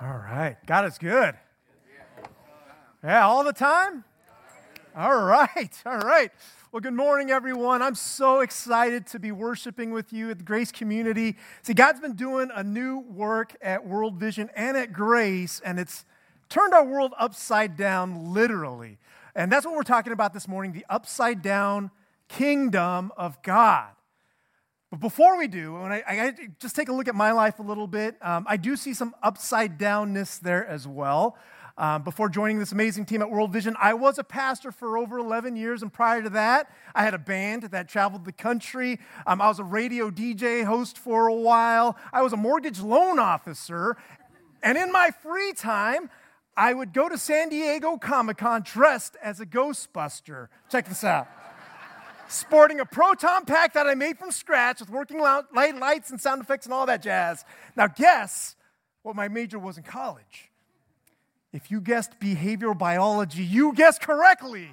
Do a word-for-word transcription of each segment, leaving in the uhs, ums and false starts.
All right. God is good. Yeah, all the time? All right. All right. Well, good morning, everyone. I'm so excited to be worshiping with you at the Grace community. See, God's been doing a new work at World Vision and at Grace, and it's turned our world upside down, literally. And that's what we're talking about this morning, the upside down kingdom of God. But before we do, when I, I just take a look at my life a little bit, um, I do see some upside downness there as well. Um, before joining this amazing team at World Vision, I was a pastor for over eleven years, and prior to that, I had a band that traveled the country. Um, I was a radio D J host for a while. I was a mortgage loan officer, and in my free time, I would go to San Diego Comic-Con dressed as a Ghostbuster. Check this out. Sporting a proton pack that I made from scratch with working light lights and sound effects and all that jazz. Now guess what my major was in college. If you guessed behavioral biology, you guessed correctly.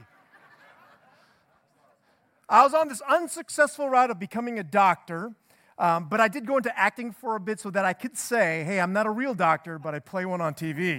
I was on this unsuccessful route of becoming a doctor, um, but I did go into acting for a bit so that I could say, hey, I'm not a real doctor, but I play one on T V.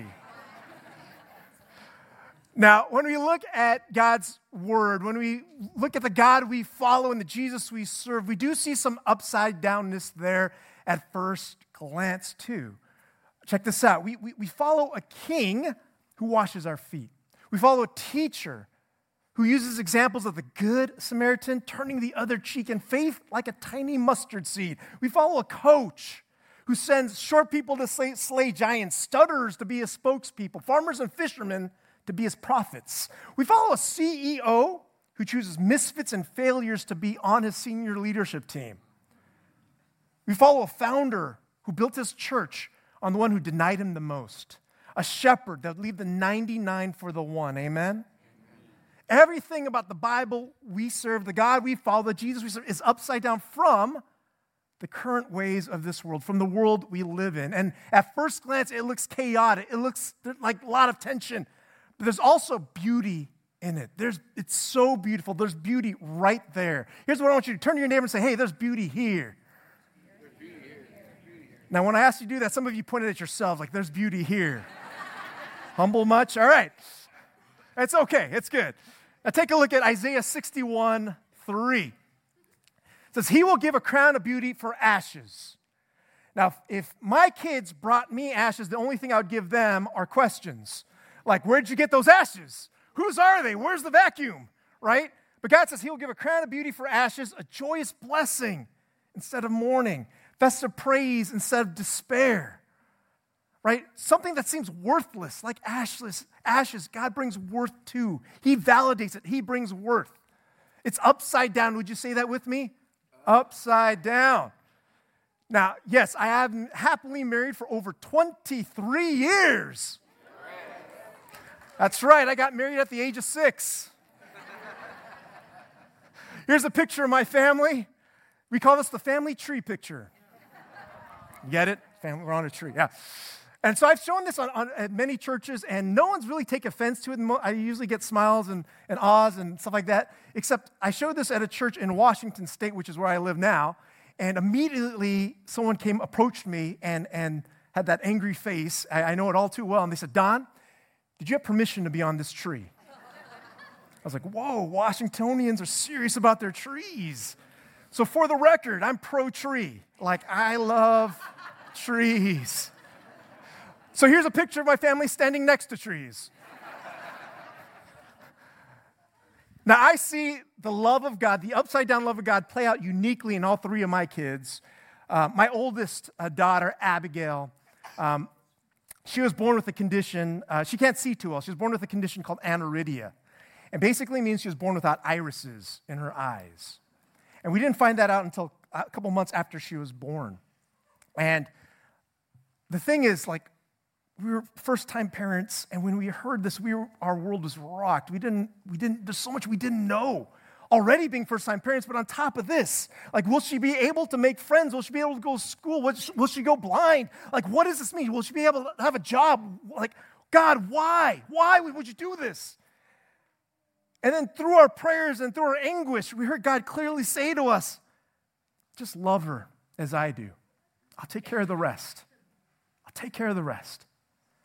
Now, when we look at God's word, when we look at the God we follow and the Jesus we serve, we do see some upside downness there at first glance too. Check this out. We, we, we follow a king who washes our feet. We follow a teacher who uses examples of the good Samaritan turning the other cheek in faith like a tiny mustard seed. We follow a coach who sends short people to slay, slay giants, stutterers to be his spokespeople, farmers and fishermen to be his prophets. We follow a C E O who chooses misfits and failures to be on his senior leadership team. We follow a founder who built his church on the one who denied him the most. A shepherd that would leave the ninety-nine for the one. Amen? Everything about the Bible we serve, the God we follow, the Jesus we serve, is upside down from the current ways of this world, from the world we live in. And at first glance, it looks chaotic. It looks like a lot of tension. But there's also beauty in it. There's, it's so beautiful. There's beauty right there. Here's what I want you to turn to your neighbor and say, hey, there's beauty here. There's beauty here. There's beauty here. Now, when I asked you to do that, some of you pointed at yourselves like, there's beauty here. Humble much? All right. It's okay. It's good. Now, take a look at Isaiah sixty-one three. It says, he will give a crown of beauty for ashes. Now, if my kids brought me ashes, the only thing I would give them are questions. Like, where'd you get those ashes? Whose are they? Where's the vacuum? Right? But God says he will give a crown of beauty for ashes, a joyous blessing instead of mourning, festive praise instead of despair. Right? Something that seems worthless, like ashes, ashes, God brings worth to. He validates it. He brings worth. It's upside down. Would you say that with me? Upside down. Now, yes, I have been happily married for over twenty-three years. That's right, I got married at the age of six. Here's a picture of my family. We call this the family tree picture. Get it? Family, we're on a tree, yeah. And so I've shown this on, on at many churches, and no one's really take offense to it. I usually get smiles and, and ahs and stuff like that, except I showed this at a church in Washington State, which is where I live now, and immediately someone came, approached me, and, and had that angry face. I, I know it all too well, and they said, Don, did you have permission to be on this tree? I was like, whoa, Washingtonians are serious about their trees. So for the record, I'm pro-tree. Like, I love trees. So here's a picture of my family standing next to trees. Now, I see the love of God, the upside-down love of God, play out uniquely in all three of my kids. Uh, my oldest uh, daughter, Abigail, um, She was born with a condition, uh, she can't see too well. She was born with a condition called aniridia. And basically means she was born without irises in her eyes. And we didn't find that out until a couple months after she was born. And the thing is, like, we were first-time parents, and when we heard this, we were, our world was rocked. We didn't, we didn't, there's so much we didn't know. Already being first-time parents, but on top of this, like, will she be able to make friends? Will she be able to go to school? Will she go blind? Like, what does this mean? Will she be able to have a job? Like, God, why? Why would you do this? And then through our prayers and through our anguish, we heard God clearly say to us, just love her as I do. I'll take care of the rest. I'll take care of the rest.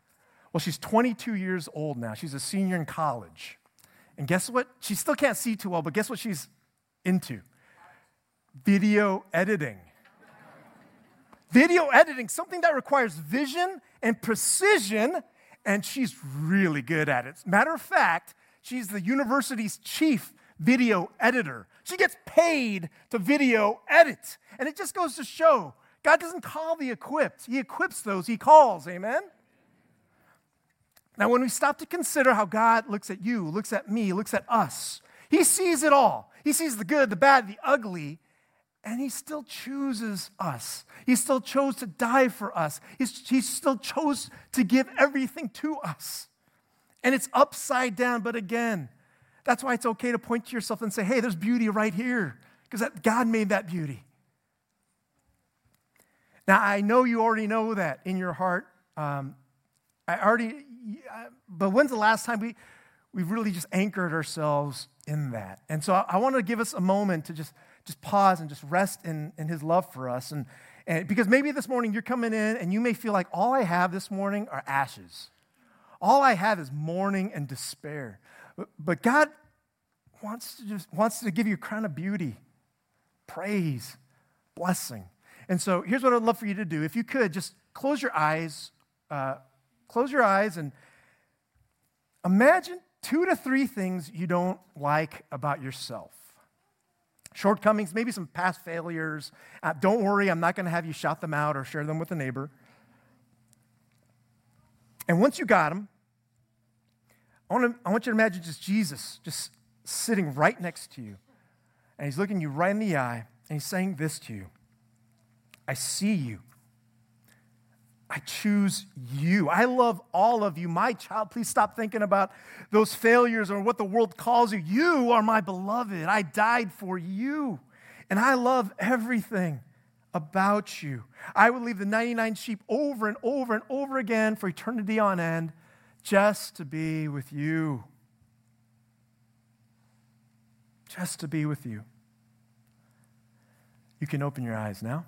Well, she's twenty-two years old now. She's a senior in college. And guess what? She still can't see too well, but guess what she's into? Video editing. Video editing, something that requires vision and precision, and she's really good at it. Matter of fact, she's the university's chief video editor. She gets paid to video edit. And it just goes to show, God doesn't call the equipped. He equips those he calls, amen? Now, when we stop to consider how God looks at you, looks at me, looks at us, he sees it all. He sees the good, the bad, the ugly, and he still chooses us. He still chose to die for us. He's, he still chose to give everything to us. And it's upside down, but again, that's why it's okay to point to yourself and say, hey, there's beauty right here, because God made that beauty. Now, I know you already know that in your heart. Um, I already, but when's the last time we, we've really just anchored ourselves in that? And so I, I want to give us a moment to just Just pause and just rest in, in his love for us. And, and because maybe this morning you're coming in and you may feel like all I have this morning are ashes. All I have is mourning and despair. But, but God wants to just wants to give you a crown of beauty, praise, blessing. And so here's what I'd love for you to do. If you could, just close your eyes. Uh, close your eyes and imagine two to three things you don't like about yourself. Shortcomings, maybe some past failures. Uh, don't worry, I'm not going to have you shout them out or share them with a neighbor. And once you got them, I want, to, I want you to imagine just Jesus just sitting right next to you. And he's looking you right in the eye, and he's saying this to you. I see you. I choose you. I love all of you. My child, please stop thinking about those failures or what the world calls you. You are my beloved. I died for you. And I love everything about you. I would leave the ninety-nine sheep over and over and over again for eternity on end just to be with you. Just to be with you. You can open your eyes now.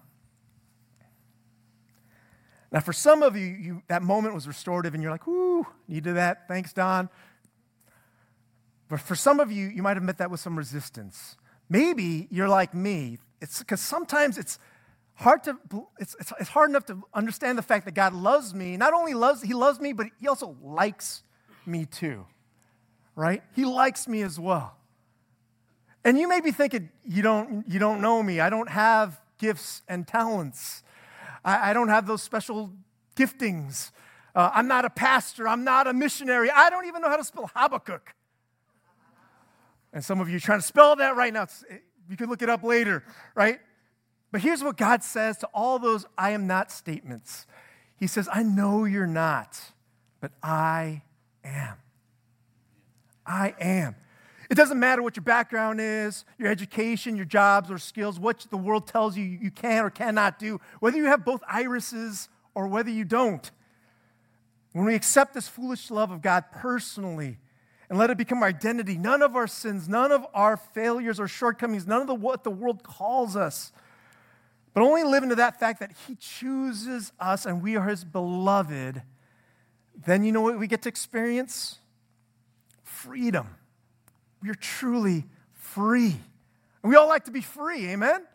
Now, for some of you, you, that moment was restorative, and you're like, whoo, needed that. Thanks, Don. But for some of you, you might have met that with some resistance. Maybe you're like me. It's because sometimes it's hard to, it's, it's, it's hard enough to understand the fact that God loves me. Not only loves, he loves me, but he also likes me too, right? He likes me as well. And you may be thinking, you don't, you don't know me. I don't have gifts and talents. I don't have those special giftings. Uh, I'm not a pastor. I'm not a missionary. I don't even know how to spell Habakkuk. And some of you are trying to spell that right now. It's, you can look it up later, right? But here's what God says to all those I am not statements. He says, I know you're not, but I am. I am. It doesn't matter what your background is, your education, your jobs or skills, what the world tells you you can or cannot do, whether you have both irises or whether you don't. When we accept this foolish love of God personally and let it become our identity, none of our sins, none of our failures or shortcomings, none of the, what the world calls us, but only live into that fact that he chooses us and we are his beloved, then you know what we get to experience? Freedom. We are truly free. And we all like to be free, amen?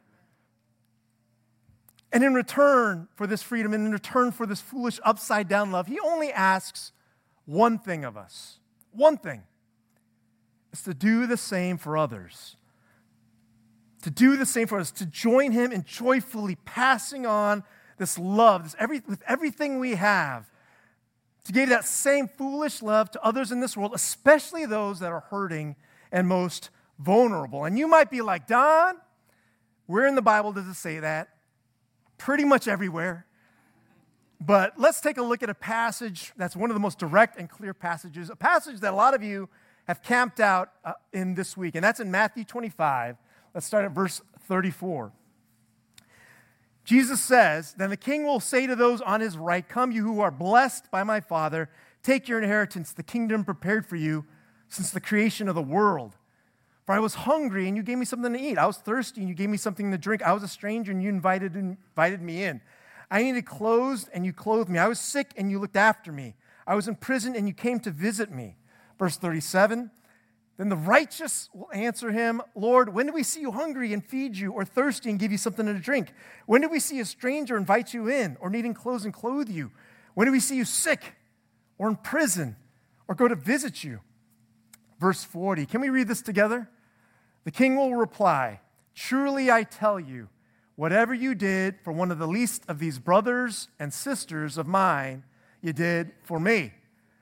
And in return for this freedom, and in return for this foolish upside-down love, he only asks one thing of us. One thing. It's to do the same for others. To do the same for us. To join him in joyfully passing on this love, this every, with everything we have. To give that same foolish love to others in this world, especially those that are hurting and most vulnerable. And you might be like, Don, where in the Bible does it say that? Pretty much everywhere. But let's take a look at a passage that's one of the most direct and clear passages, a passage that a lot of you have camped out uh, in this week, and that's in Matthew twenty-five. Let's start at verse thirty-four. Jesus says, then the king will say to those on his right, come you who are blessed by my Father, take your inheritance, the kingdom prepared for you since the creation of the world. For I was hungry and you gave me something to eat. I was thirsty and you gave me something to drink. I was a stranger and you invited, invited me in. I needed clothes and you clothed me. I was sick and you looked after me. I I was in prison and you came to visit me. Verse thirty-seven, then the righteous will answer him, Lord, when did we see you hungry and feed you, or thirsty and give you something to drink? When did we see a stranger invite you in, or needing clothes and clothe you? When did we see you sick or in prison or go to visit you? Verse forty, can we read this together? The king will reply, truly I tell you, whatever you did for one of the least of these brothers and sisters of mine, you did for me.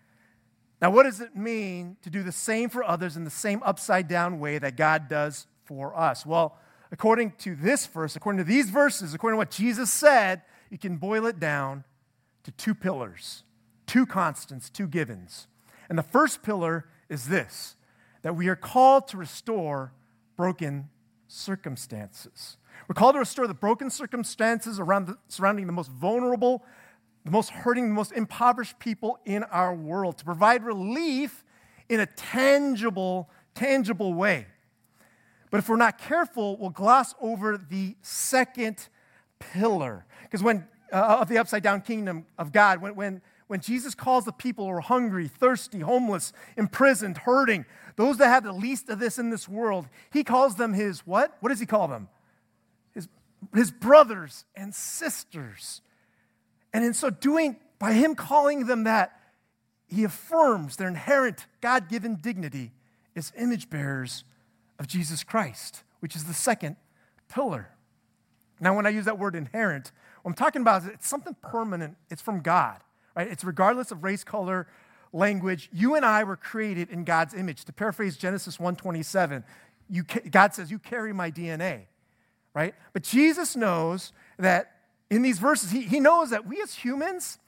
Now, what does it mean to do the same for others in the same upside-down way that God does for us? Well, according to this verse, according to these verses, according to what Jesus said, you can boil it down to two pillars, two constants, two givens. And the first pillar is this, that we are called to restore broken circumstances. We're called to restore the broken circumstances around the, surrounding the most vulnerable, the most hurting, the most impoverished people in our world, to provide relief in a tangible, tangible way. But if we're not careful, we'll gloss over the second pillar. Because when, uh, of the upside-down kingdom of God, when, when, when Jesus calls the people who are hungry, thirsty, homeless, imprisoned, hurting, those that have the least of this in this world, he calls them his what? What does he call them? His, his brothers and sisters. And in so doing, by him calling them that, he affirms their inherent God-given dignity as image bearers of Jesus Christ, which is the second pillar. Now, when I use that word inherent, what I'm talking about is it's something permanent. It's from God, right? It's regardless of race, color, language. You and I were created in God's image. To paraphrase Genesis one twenty-seven, you, God says, you carry my D N A, right? But Jesus knows that in these verses, he, he knows that we as humans,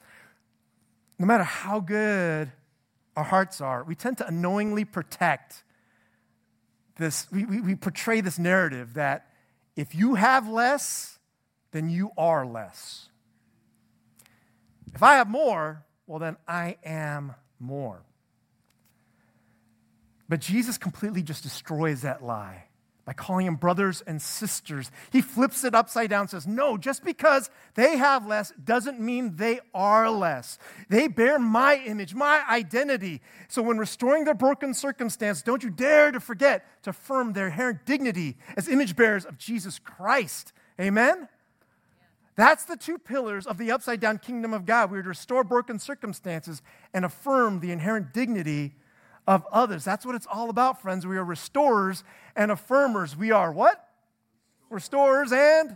no matter how good our hearts are, we tend to unknowingly protect this, we, we, we portray this narrative that if you have less, then you are less. If I have more, well, then I am more. But Jesus completely just destroys that lie by calling them brothers and sisters. He flips it upside down and says, no, just because they have less doesn't mean they are less. They bear my image, my identity. So when restoring their broken circumstance, don't you dare to forget to affirm their inherent dignity as image bearers of Jesus Christ. Amen? Yeah. That's the two pillars of the upside-down kingdom of God. We are to restore broken circumstances and affirm the inherent dignity of others. That's what it's all about, friends. We are restorers and affirmers. We are what? Restorers and?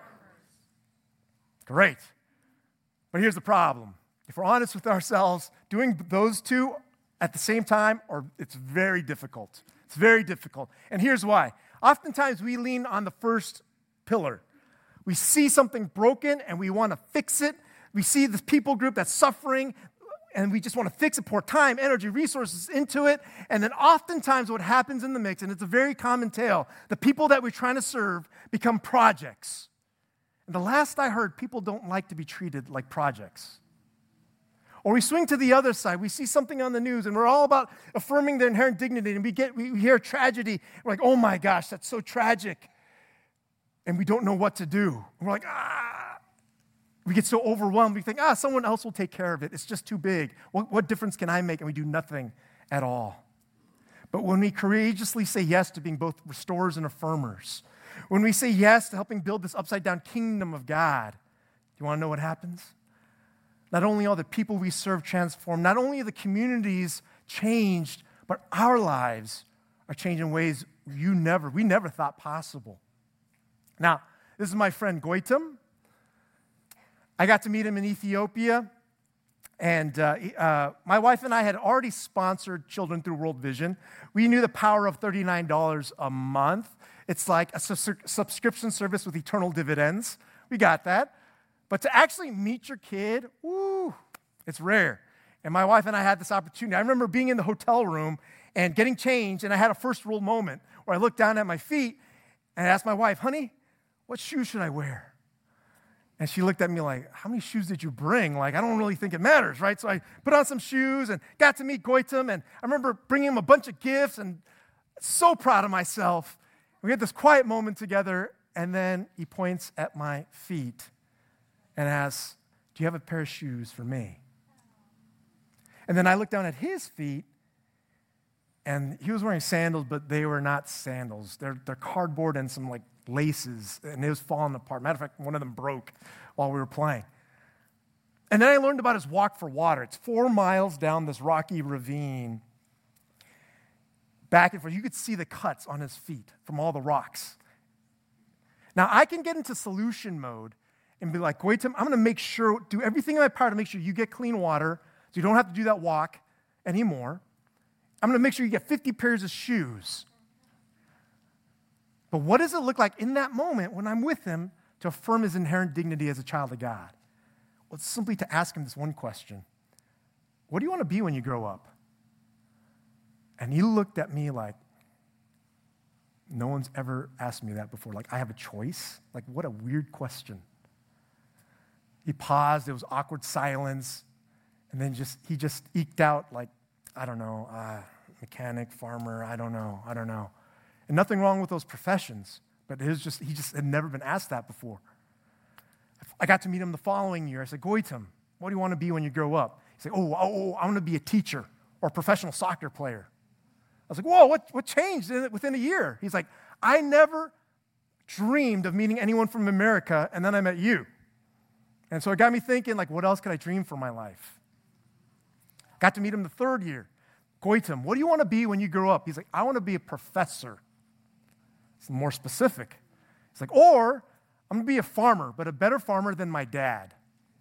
Great. But here's the problem. If we're honest with ourselves, doing those two at the same time, or it's very difficult. It's very difficult. And here's why. Oftentimes we lean on the first pillar. We see something broken and we want to fix it. We see this people group that's suffering, and we just want to fix it, pour time, energy, resources into it. And then oftentimes what happens in the mix, and it's a very common tale, the people that we're trying to serve become projects. And the last I heard, people don't like to be treated like projects. Or we swing to the other side. We see something on the news, and we're all about affirming their inherent dignity. And we get we hear tragedy. We're like, oh my gosh, that's so tragic. And we don't know what to do. And we're like, ah. We get so overwhelmed, we think, ah, someone else will take care of it. It's just too big. What, what difference can I make? And we do nothing at all. But when we courageously say yes to being both restorers and affirmers, when we say yes to helping build this upside-down kingdom of God, do you want to know what happens? Not only are the people we serve transformed, not only are the communities changed, but our lives are changed in ways you never, we never thought possible. Now, this is my friend Goitam. I got to meet him in Ethiopia, and uh, uh, my wife and I had already sponsored children through World Vision. We knew the power of thirty-nine dollars a month. It's like a su- subscription service with eternal dividends. We got that. But to actually meet your kid, woo, it's rare. And my wife and I had this opportunity. I remember being in the hotel room and getting changed, and I had a first world moment where I looked down at my feet and I asked my wife, honey, what shoes should I wear? And she looked at me like, how many shoes did you bring? Like, I don't really think it matters, right? So I put on some shoes and got to meet Goitam. And I remember bringing him a bunch of gifts and so proud of myself. We had this quiet moment together. And then he points at my feet and asks, do you have a pair of shoes for me? And then I looked down at his feet, and he was wearing sandals, but they were not sandals. They're, they're cardboard and some like laces, and it was falling apart. Matter of fact, one of them broke while we were playing. And then I learned about his walk for water. It's four miles down this rocky ravine, back and forth. You could see the cuts on his feet from all the rocks. Now, I can get into solution mode and be like, wait, Tim, I'm going to make sure, do everything in my power to make sure you get clean water so you don't have to do that walk anymore. I'm going to make sure you get fifty pairs of shoes. But what does it look like in that moment when I'm with him to affirm his inherent dignity as a child of God? Well, it's simply to ask him this one question. What do you want to be when you grow up? And he looked at me like, no one's ever asked me that before. Like, I have a choice? Like, what a weird question. He paused. There was awkward silence. And then just he just eked out like, I don't know, uh, mechanic, farmer, I don't know, I don't know. And nothing wrong with those professions, but it was just he just had never been asked that before. I got to meet him the following year. I said, Goitam, what do you want to be when you grow up? He said, oh, oh, I want to be a teacher or a professional soccer player. I was like, whoa, what, what changed within a year? He's like, I never dreamed of meeting anyone from America, and then I met you. And so it got me thinking, like, what else could I dream for my life? Got to meet him the third year. Goitam, what do you want to be when you grow up? He's like, I want to be a professor. It's more specific. He's like, or I'm going to be a farmer, but a better farmer than my dad.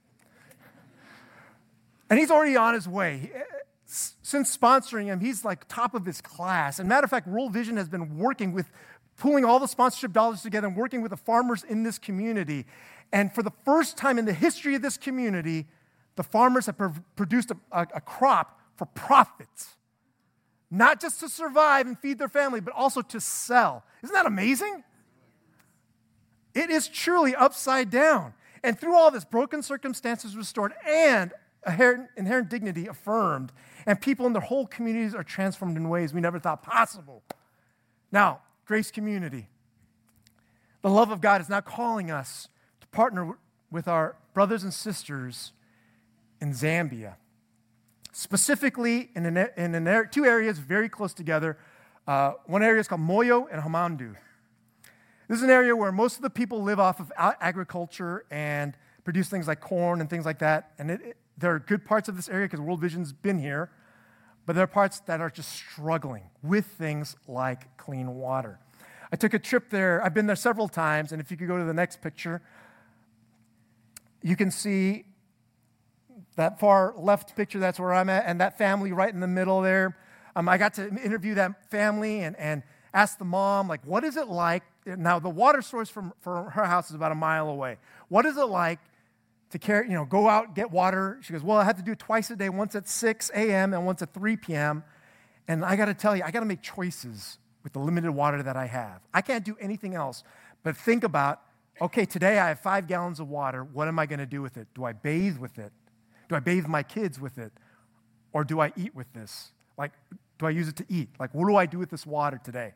And he's already on his way. Since sponsoring him, he's like top of his class. And matter of fact, World Vision has been working with, pulling all the sponsorship dollars together and working with the farmers in this community. And for the first time in the history of this community, the farmers have pr- produced a, a, a crop for profits. Not just to survive and feed their family, but also to sell. Isn't that amazing? It is truly upside down. And through all this, broken circumstances restored and inherent, inherent dignity affirmed, and people in their whole communities are transformed in ways we never thought possible. Now, Grace Community, the love of God is now calling us to partner with our brothers and sisters in Zambia, specifically in, an, in an, two areas very close together. Uh, one area is called Moyo and Hamandu. This is an area where most of the people live off of agriculture and produce things like corn and things like that. And it, it, there are good parts of this area because World Vision's been here, but there are parts that are just struggling with things like clean water. I took a trip there. I've been there several times, and if you could go to the next picture, you can see that far left picture. That's where I'm at, and that family right in the middle there. Um, I got to interview that family and, and ask the mom, like, what is it like? Now, the water source from, from her house is about a mile away. What is it like to carry, you know, go out, get water? She goes, well, I have to do it twice a day, once at six a.m. and once at three p.m. And I got to tell you, I got to make choices with the limited water that I have. I can't do anything else but think about, okay, today I have five gallons of water. What am I going to do with it? Do I bathe with it? Do I bathe my kids with it? Or do I eat with this? Like, do I use it to eat? Like, what do I do with this water today?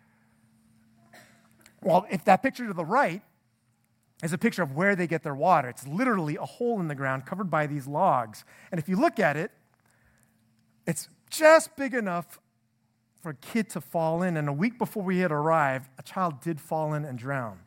Well, if that picture to the right is a picture of where they get their water, it's literally a hole in the ground covered by these logs. And if you look at it, it's just big enough for a kid to fall in. And a week before we had arrived, a child did fall in and drown.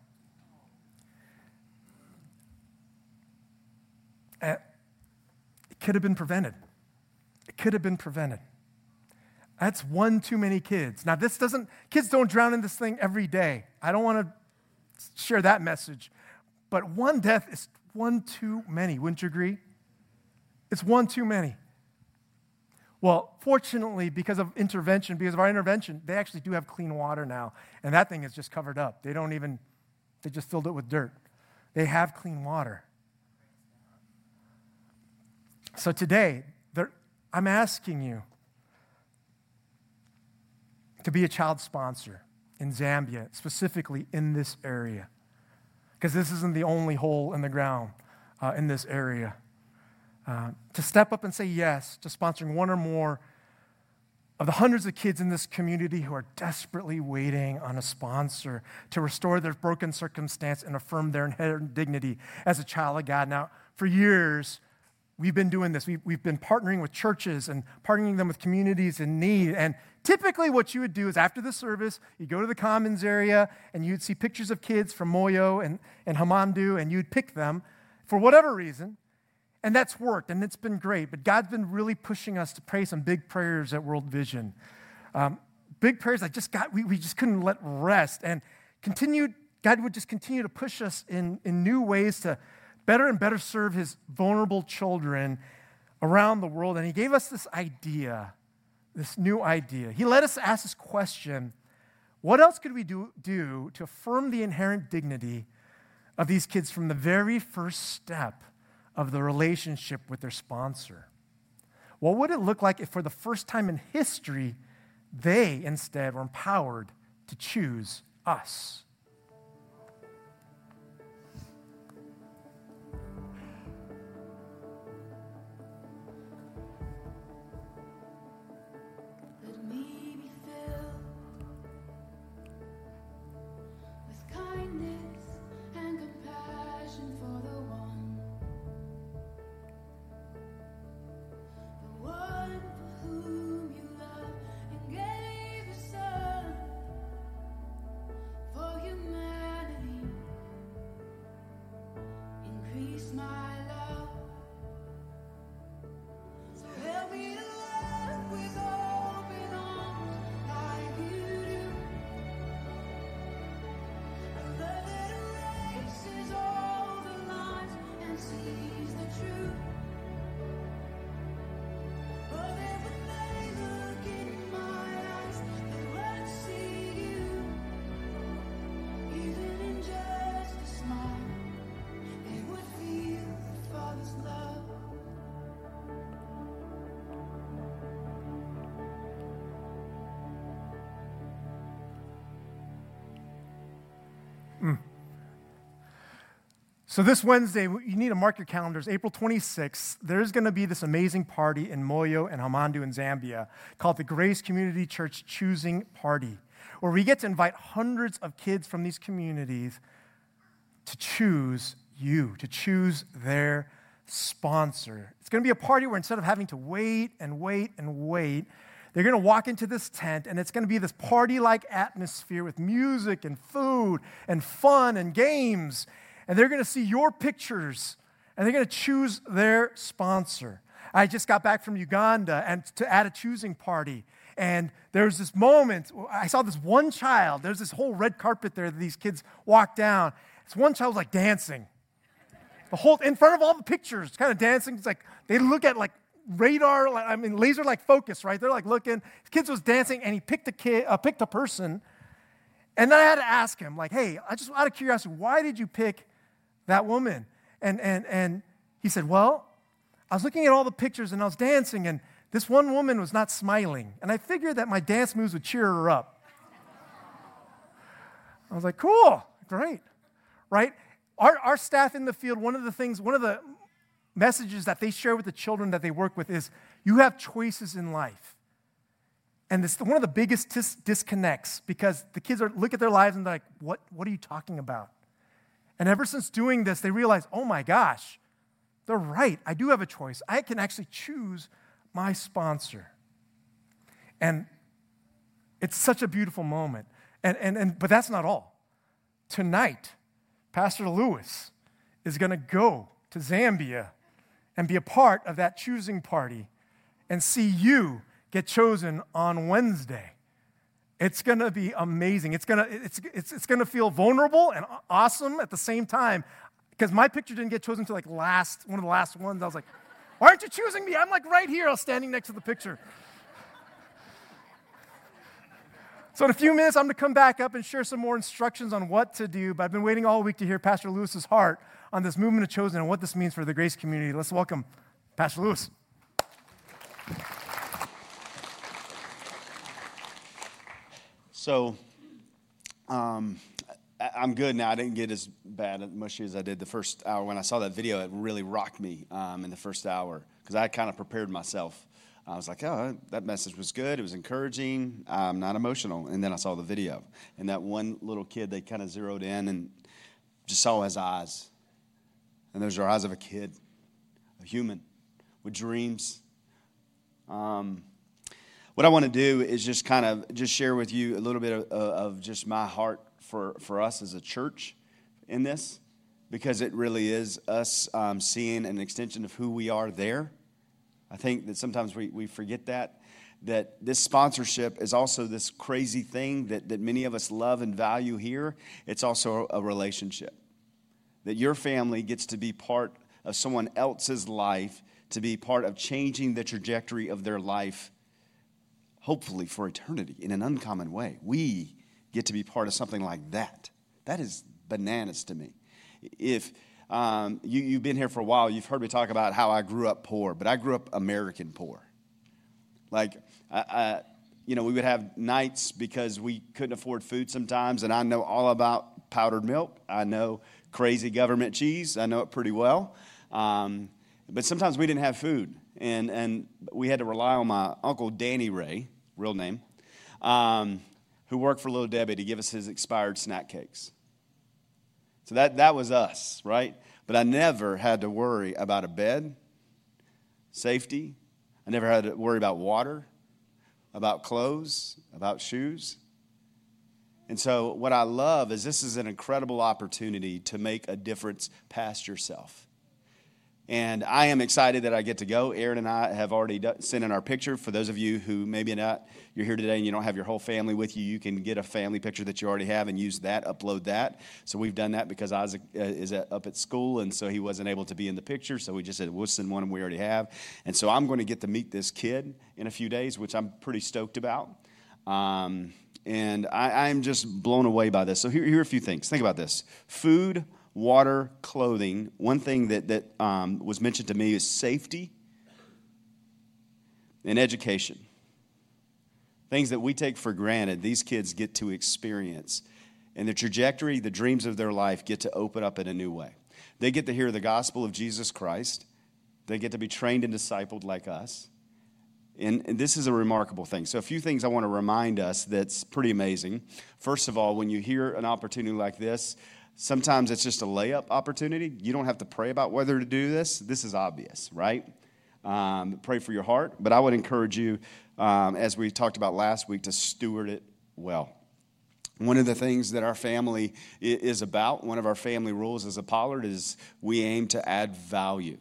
And it could have been prevented. It could have been prevented. That's one too many kids. Now, this doesn't, kids don't drown in this thing every day. I don't want to share that message. But one death is one too many. Wouldn't you agree? It's one too many. Well, fortunately, because of intervention, because of our intervention, they actually do have clean water now. And that thing is just covered up. They don't even, they just filled it with dirt. They have clean water. So today, I'm asking you to be a child sponsor in Zambia, specifically in this area, because this isn't the only hole in the ground uh, in this area. Uh, to step up and say yes to sponsoring one or more of the hundreds of kids in this community who are desperately waiting on a sponsor to restore their broken circumstance and affirm their inherent dignity as a child of God. Now, for years, we've been doing this. We've, we've been partnering with churches and partnering them with communities in need. And typically what you would do is after the service, you go to the commons area and you'd see pictures of kids from Moyo and, and Hamandu, and you'd pick them for whatever reason. And that's worked, and it's been great. But God's been really pushing us to pray some big prayers at World Vision. Um, big prayers that just got, we, we just couldn't let rest. And continued, God would just continue to push us in, in new ways to better and better serve his vulnerable children around the world. And he gave us this idea, this new idea. He let us ask this question: what else could we do, do to affirm the inherent dignity of these kids from the very first step of the relationship with their sponsor? What would it look like if for the first time in history, they instead were empowered to choose us? Mm. So this Wednesday, you need to mark your calendars. April twenty-sixth, there's going to be this amazing party in Moyo and Hamandu in Zambia called the Grace Community Church Choosing Party, where we get to invite hundreds of kids from these communities to choose you, to choose their sponsor. It's going to be a party where instead of having to wait and wait and wait, they're going to walk into this tent, and it's going to be this party-like atmosphere with music and food and fun and games. And they're going to see your pictures, and they're going to choose their sponsor. I just got back from Uganda and to add a choosing party. And there's this moment, I saw this one child, there's this whole red carpet there that these kids walk down. This one child was like dancing. The whole, in front of all the pictures, kind of dancing. It's like, they look at like radar, I mean, laser-like focus, right? They're like looking. His kid was dancing, and he picked a kid, uh, picked a person. And then I had to ask him, like, hey, I just out of curiosity, why did you pick that woman? And and and he said, well, I was looking at all the pictures, and I was dancing, and this one woman was not smiling. And I figured that my dance moves would cheer her up. I was like, cool, great, right? Our, our staff in the field, one of the things, one of the messages that they share with the children that they work with is you have choices in life. And this one of the biggest dis- disconnects because the kids are look at their lives and they're like, what, what are you talking about? And ever since doing this, they realize, oh my gosh, they're right. I do have a choice. I can actually choose my sponsor. And it's such a beautiful moment. And, and, and but that's not all. Tonight, Pastor Lewis is going to go to Zambia and be a part of that choosing party and see you get chosen on Wednesday. It's going to be amazing. It's going to it's it's it's going to feel vulnerable and awesome at the same time because my picture didn't get chosen until like last one of the last ones. I was like, "Why aren't you choosing me? I'm like right here. I was standing next to the picture." So in a few minutes, I'm going to come back up and share some more instructions on what to do. But I've been waiting all week to hear Pastor Lewis's heart on this movement of chosen and what this means for the Grace community. Let's welcome Pastor Lewis. So, um, I, I'm good now. I didn't get as bad and mushy as I did the first hour. When I saw that video, it really rocked me um, in the first hour because I kind of prepared myself. I was like, oh, that message was good. It was encouraging. I'm not emotional. And then I saw the video. And that one little kid, they kind of zeroed in and just saw his eyes. And those are eyes of a kid, a human. with dreams. Um, what I want to do is just kind of just share with you a little bit of, of just my heart for, for us as a church in this, because it really is us um, seeing an extension of who we are there. I think that sometimes we, we forget that, that this sponsorship is also this crazy thing that, that many of us love and value here. It's also a relationship. That your family gets to be part of someone else's life, to be part of changing the trajectory of their life, hopefully for eternity, in an uncommon way. We get to be part of something like that. That is bananas to me. If um, you, you've been here for a while, you've heard me talk about how I grew up poor, but I grew up American poor. Like, I, I, you know, we would have nights because we couldn't afford food sometimes, and I know all about powdered milk. I know crazy government cheese. I know it pretty well. Um, but sometimes we didn't have food, and, and we had to rely on my Uncle Danny Ray, real name, um, who worked for Little Debbie to give us his expired snack cakes. So that, that was us, right? But I never had to worry about a bed, safety. I never had to worry about water, about clothes, about shoes. And so what I love is this is an incredible opportunity to make a difference past yourself. And I am excited that I get to go. Aaron and I have already sent in our picture. For those of you who maybe not, you're here today and you don't have your whole family with you, you can get a family picture that you already have and use that, upload that. So we've done that because Isaac uh, is at, up at school, and so he wasn't able to be in the picture. So we just said, we'll send one we already have. And so I'm going to get to meet this kid in a few days, which I'm pretty stoked about. Um, and I, I'm just blown away by this. So here, here are a few things. Think about this. Food, water, clothing. One thing that, that um, was mentioned to me is safety and education. Things that we take for granted, these kids get to experience. And the trajectory, the dreams of their life get to open up in a new way. They get to hear the gospel of Jesus Christ. They get to be trained and discipled like us. And, and this is a remarkable thing. So a few things I want to remind us that's pretty amazing. First of all, when you hear an opportunity like this, sometimes it's just a layup opportunity. You don't have to pray about whether to do this. This is obvious, right? Um, pray for your heart. But I would encourage you, um, as we talked about last week, to steward it well. One of the things that our family is about, one of our family rules as a Pollard, is we aim to add value.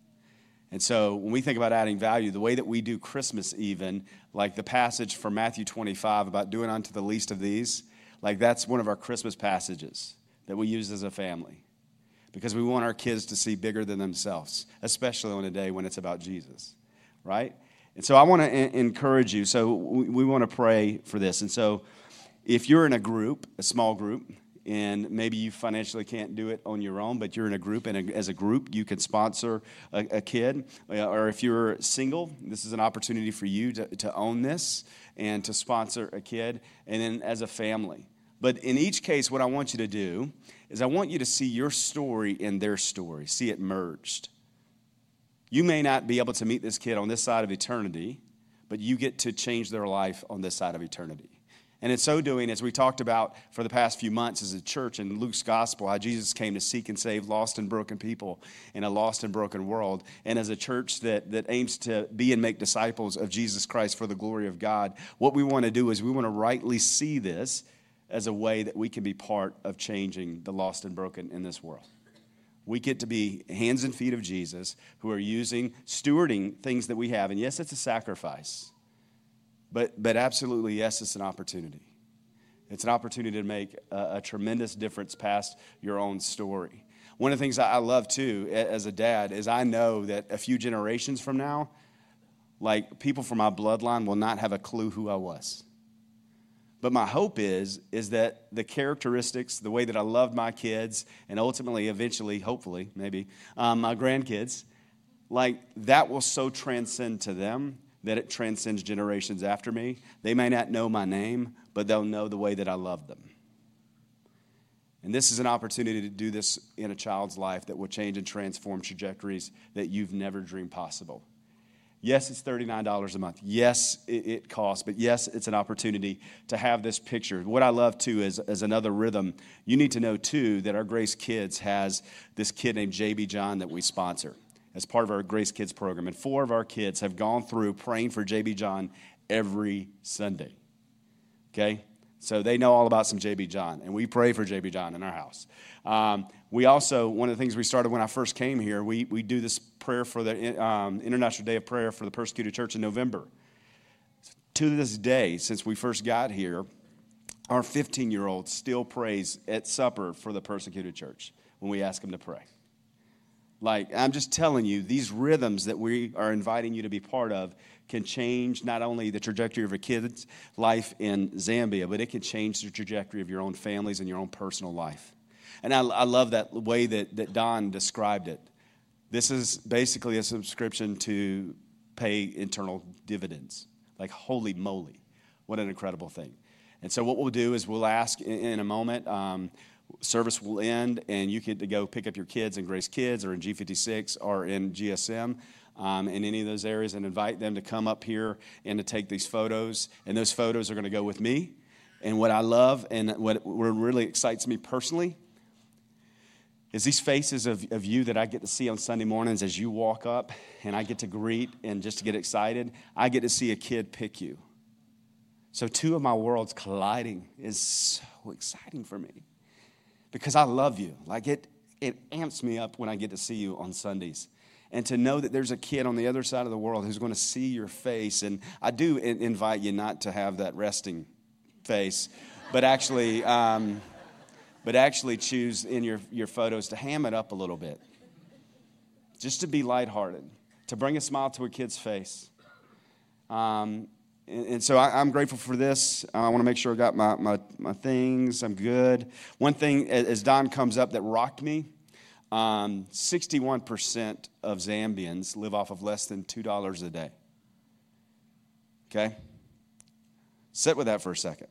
And so when we think about adding value, the way that we do Christmas even, like the passage from Matthew twenty-five about doing unto the least of these, like that's one of our Christmas passages that we use as a family, because we want our kids to see bigger than themselves, especially on a day when it's about Jesus, right? And so I want to en- encourage you. So we, we want to pray for this. And so if you're in a group, a small group, and maybe you financially can't do it on your own, but you're in a group, and as a group, you can sponsor a, a kid. Or if you're single, this is an opportunity for you to, to own this and to sponsor a kid, and then as a family. But in each case, what I want you to do is I want you to see your story in their story, see it merged. You may not be able to meet this kid on this side of eternity, but you get to change their life on this side of eternity. And in so doing, as we talked about for the past few months as a church in Luke's gospel, how Jesus came to seek and save lost and broken people in a lost and broken world. And as a church that, that aims to be and make disciples of Jesus Christ for the glory of God, what we want to do is we want to rightly see this as a way that we can be part of changing the lost and broken in this world. We get to be hands and feet of Jesus who are using, stewarding things that we have. And yes, it's a sacrifice. But but absolutely, yes, it's an opportunity. It's an opportunity to make a, a tremendous difference past your own story. One of the things I love, too, as a dad, is I know that a few generations from now, like, people from my bloodline will not have a clue who I was. But my hope is, is that the characteristics, the way that I loved my kids, and ultimately, eventually, hopefully, maybe, um, my grandkids, like, that will so transcend to them that it transcends generations after me. They may not know my name, but they'll know the way that I love them. And this is an opportunity to do this in a child's life that will change and transform trajectories that you've never dreamed possible. Yes, it's thirty-nine dollars a month. Yes, it, it costs, but yes, it's an opportunity to have this picture. What I love, too, is, is another rhythm. You need to know, too, that our Grace Kids has this kid named J B John that we sponsor. as part of our Grace Kids program, and four of our kids have gone through praying for J B. John every Sunday. Okay? So they know all about some J B. John, and we pray for J B. John in our house. Um, we also, one of the things we started when I first came here, we, we do this prayer for the um, International Day of Prayer for the Persecuted Church in November. To this day, since we first got here, our fifteen-year-old still prays at supper for the persecuted church when we ask him to pray. Like, I'm just telling you, these rhythms that we are inviting you to be part of can change not only the trajectory of a kid's life in Zambia, but it can change the trajectory of your own families and your own personal life. And I, I love that way that, that Don described it. This is basically a subscription to pay internal dividends. Like, holy moly, what an incredible thing. And so what we'll do is we'll ask in, in a moment, um, service will end, and you get to go pick up your kids in Grace Kids or in G fifty-six or in G S M um, in any of those areas, and invite them to come up here and to take these photos. And those photos are going to go with me. And what I love and what, what really excites me personally is these faces of, of you that I get to see on Sunday mornings as you walk up and I get to greet and just to get excited. I get to see a kid pick you. So two of my worlds colliding is so exciting for me because I love you. Like it, it amps me up when I get to see you on Sundays. And to know that there's a kid on the other side of the world who's going to see your face. And I do in- invite you not to have that resting face, but actually... Um, But actually choose in your, your photos to ham it up a little bit. Just to be lighthearted. To bring a smile to a kid's face. Um, and, and so I, I'm grateful for this. Uh, I want to make sure I got my, my, my things. I'm good. One thing, as Don comes up, that rocked me. Um, sixty-one percent of Zambians live off of less than two dollars a day. Okay? Sit with that for a second.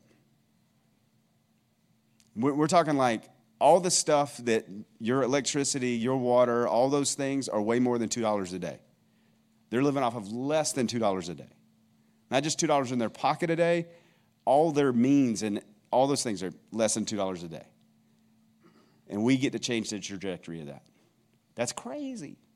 We're talking like all the stuff that your electricity, your water, all those things are way more than two dollars a day. They're living off of less than two dollars a day. Not just two dollars in their pocket a day, all their means and all those things are less than two dollars a day. And we get to change the trajectory of that. That's crazy.